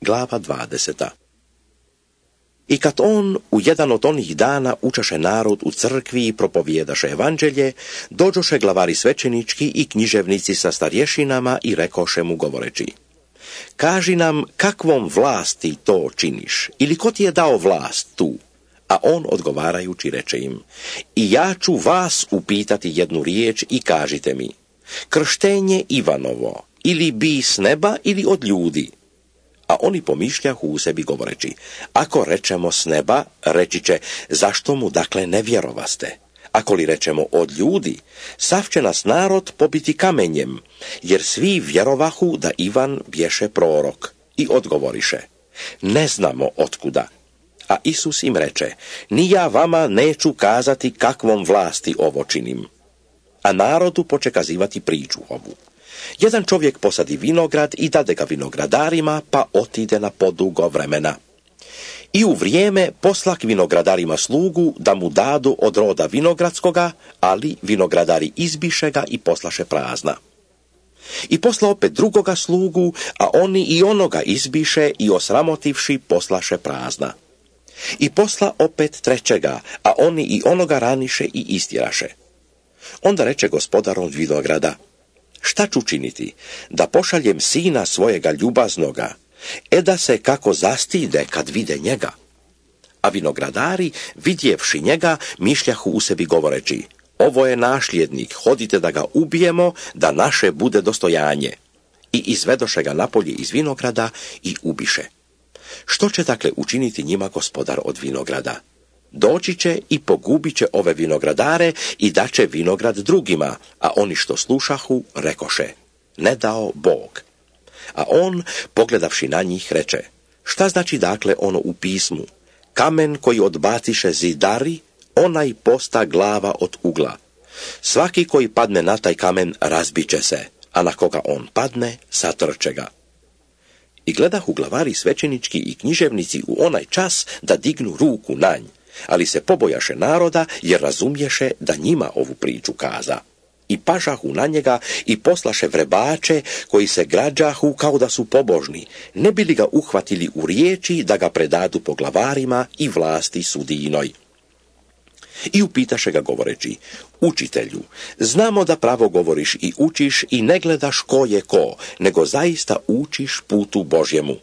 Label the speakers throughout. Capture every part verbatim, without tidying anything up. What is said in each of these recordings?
Speaker 1: glava dvadeseta. I kad on u jedan od onih dana učaše narod u crkvi i propovijedaše evanđelje, dođoše glavari svećenički i književnici sa starješinama i rekoše mu govoreći: kaži nam kakvom vlasti to činiš, ili ko ti je dao vlast tu? A on odgovarajući reče im: i ja ću vas upitati jednu riječ i kažite mi, krštenje Ivanovo, ili bi s neba ili od ljudi? A oni pomišljahu u sebi govoreći: ako rečemo s neba, reći će, zašto mu dakle ne vjerovaste? Ako li rečemo od ljudi, sav će nas narod pobiti kamenjem, jer svi vjerovahu da Ivan bješe prorok. I odgovoriše: ne znamo otkuda. A Isus im reče: ni ja vama neću kazati kakvom vlasti ovo činim. A narodu poče kazivati priču ovu. Jedan čovjek posadi vinograd i dade ga vinogradarima, pa otide na podugo vremena. I u vrijeme posla k vinogradarima slugu da mu dadu od roda vinogradskoga, ali vinogradari izbiše ga i poslaše prazna. I posla opet drugoga slugu, a oni i onoga izbiše i osramotivši poslaše prazna. I posla opet trećega, a oni i onoga raniše i istjeraše. Onda reče gospodar od vinograda: šta ću činiti, da pošaljem sina svojega ljubaznoga, e da se kako zastide kad vide njega? A vinogradari, vidjevši njega, mišljahu u sebi govoreći: ovo je nasljednik, hodite da ga ubijemo, da naše bude dostojanje. I izvedoše ga napolje iz vinograda i ubiše. Što će dakle učiniti njima gospodar od vinograda? Doći će i pogubit će ove vinogradare i daće vinograd drugima, a oni što slušahu rekoše: ne dao Bog. A on, pogledavši na njih, reče: šta znači dakle ono u pismu? Kamen koji odbaciše zidari, onaj posta glava od ugla. Svaki koji padne na taj kamen razbiće se, a na koga on padne, satrče ga. I gledahu glavari svećenički i književnici u onaj čas da dignu ruku na nj, ali se pobojaše naroda, jer razumješe da njima ovu priču kaza. I pažahu na njega i poslaše vrebače koji se građahu kao da su pobožni, ne bi li ga uhvatili u riječi da ga predadu po glavarima i vlasti sudijinoj. I upitaše ga govoreći: učitelju, znamo da pravo govoriš i učiš i ne gledaš ko je ko, nego zaista učiš putu Božjemu.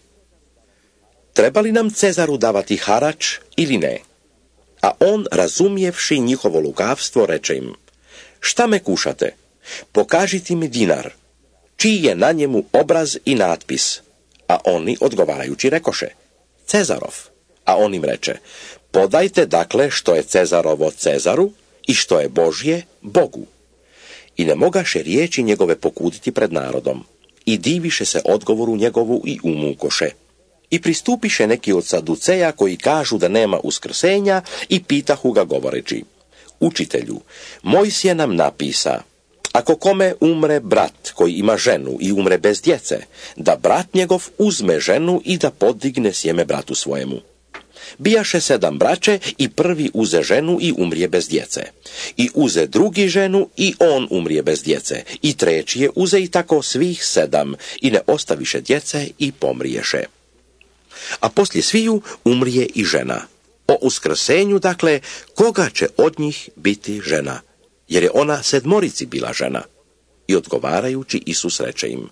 Speaker 1: Treba li nam Cezaru davati harač ili ne? A on, razumjevši njihovo lukavstvo, reče im: šta me kušate? Pokažite mi dinar, čiji je na njemu obraz i natpis. A oni odgovarajući rekoše: Cezarov. A on im reče: podajte dakle što je Cezarovo Cezaru i što je Božje Bogu. I ne mogaše riječi njegove pokuditi pred narodom. I diviše se odgovoru njegovu i umukoše. I pristupiše neki od Saduceja koji kažu da nema uskrsenja i pitahu ga govoreći: učitelju, Mojsije nam napisa, ako kome umre brat koji ima ženu i umre bez djece, da brat njegov uzme ženu i da podigne sjeme bratu svojemu. Bijaše sedam braće i prvi uze ženu i umrije bez djece. I uze drugi ženu i on umrije bez djece. I treći je uze i tako svih sedam i ne ostaviše djece i pomriješe. A poslije sviju umrije i žena. O uskrsenju, dakle, koga će od njih biti žena? Jer je ona sedmorici bila žena. I odgovarajući Isus reče im: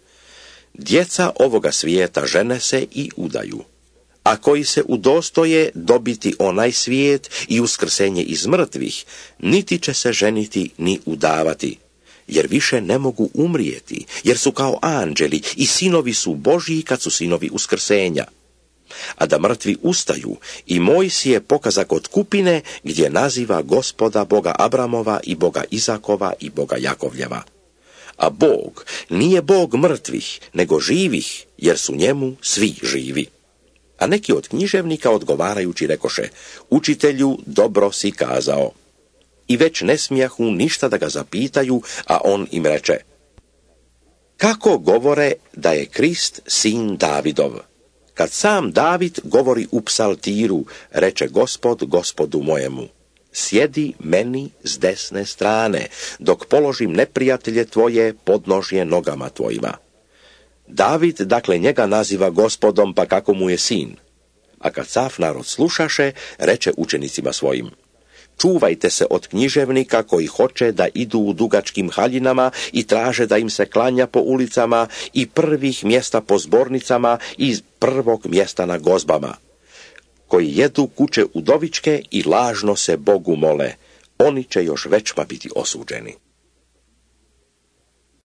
Speaker 1: djeca ovoga svijeta žene se i udaju. A koji se udostoje dobiti onaj svijet i uskrsenje iz mrtvih, niti će se ženiti ni udavati, jer više ne mogu umrijeti, jer su kao anđeli i sinovi su Božji kad su sinovi uskrsenja. A da mrtvi ustaju, i Mojsije pokaza kod kupine gdje naziva Gospoda Boga Abramova i Boga Izakova i Boga Jakovljeva. A Bog nije Bog mrtvih, nego živih, jer su njemu svi živi. A neki od književnika odgovarajući rekoše: učitelju, dobro si kazao. I već ne smijahu ništa da ga zapitaju, a on im reče: kako govore da je Krist sin Davidov? Kad sam David govori u psaltiru, reče Gospod Gospodu mojemu: sjedi meni s desne strane, dok položim neprijatelje tvoje podnožje nogama tvojima. David dakle njega naziva gospodom, pa kako mu je sin. A kad sav narod slušaše, reče učenicima svojim: čuvajte se od književnika koji hoće da idu u dugačkim haljinama i traže da im se klanja po ulicama i prvih mjesta po zbornicama i prvog mjesta na gozbama, koji jedu kuće udovičke i lažno se Bogu mole. Oni će još većma biti osuđeni.